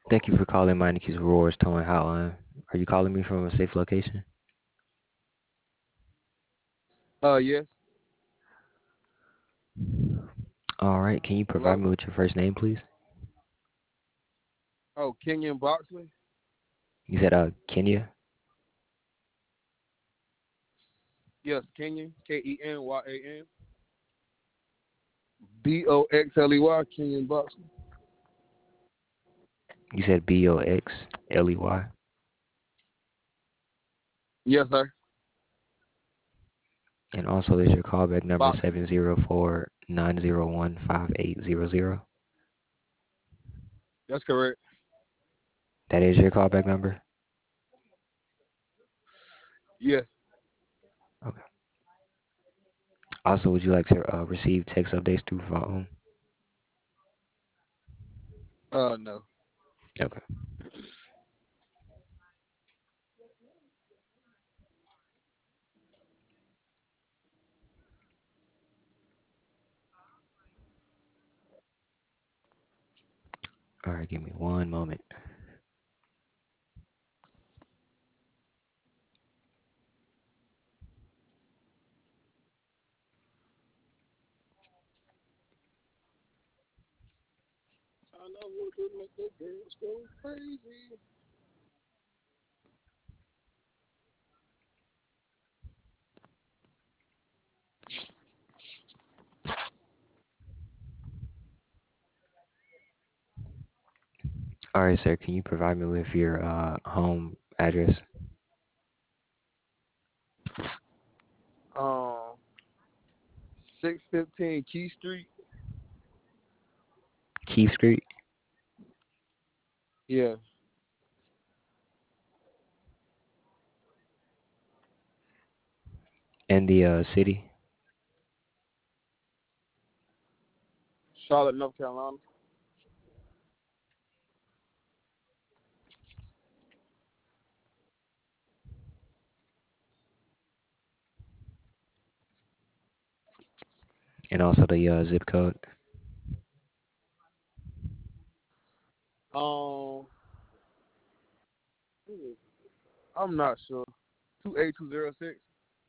Thank you for calling Meinike's Rewards Towing Hotline. Are you calling me from a safe location? Yes. All right. Can you provide Hello. me with your first name, please? Oh, Kenyon Boxley. You said Kenya. Yes, Kenyon. KenyanBoxley. Kenyon Boxley. You said Boxley. Yes, sir. And also, is your callback number Boxley. 704-901-5800? That's correct. That is your callback number? Yes. Okay. Also, would you like to receive text updates through phone? No. Okay. All right. Give me one moment. I know what would make the girls go crazy. All right, sir. Can you provide me with your home address? Um, 615 Key Street. Keith Street Yeah. and the city, Charlotte, North Carolina. and also the zip code. Um, I'm not sure. 28206.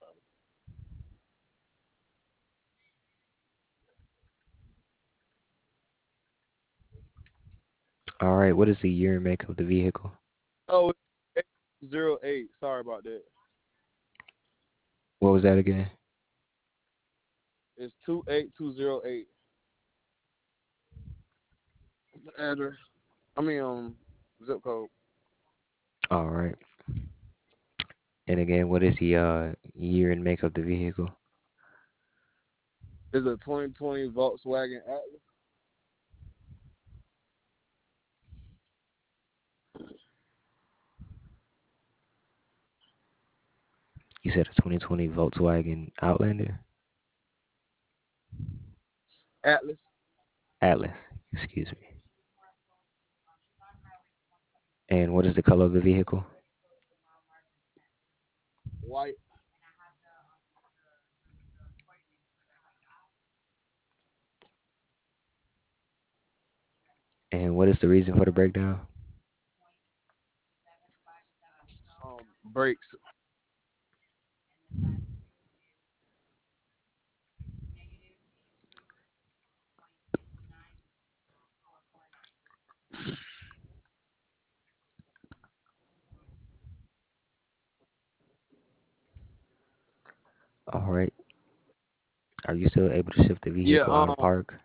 All right. What is the year and make of the vehicle? Oh, 808. Sorry about that. What was that again? It's 28208. Address. I mean, zip code. All right. And again, what is the year and make of the vehicle? It's a 2020 Volkswagen Atlas. You said a 2020 Volkswagen Outlander? Atlas. Atlas, excuse me. And what is the color of the vehicle? White. And what is the reason for the breakdown? Brakes. All right. Are you still able to shift the Yeah. vehicle out of park?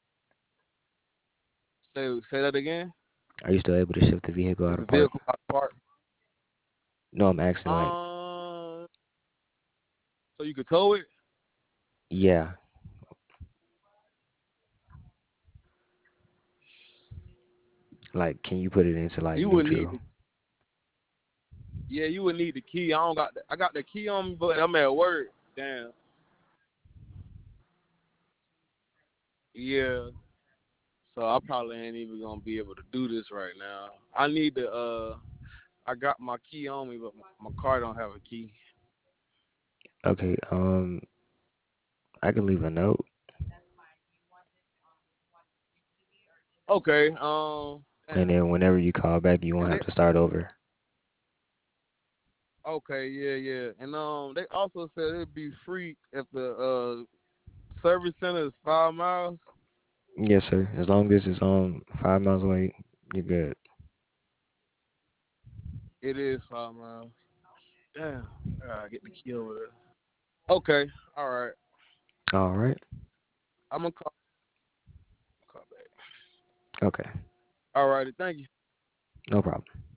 Say that again. Are you still able to shift the vehicle out Is of the park? vehicle out of park? No, I'm asking like, Um. So you could tow it. yeah, like can you put it into like You would need neutral? the. Yeah, you would need the key. I don't got. I got the key on me, but I'm at work. Damn. Yeah. So I probably ain't even gonna be able to do this right now. I need to. I got my key on me, but my car don't have a key. Okay, I can leave a note. Okay. And Damn. then whenever you call back, you won't And have they to start over. okay, yeah, yeah. And they also said it'd be free if the service center is 5 miles. Yes, sir. As long as it's 5 miles away, you're good. It is 5 miles. Damn. I gotta get the key over there. Okay. All right. All right. I'm gonna call back. Okay. All righty. Thank you. No problem.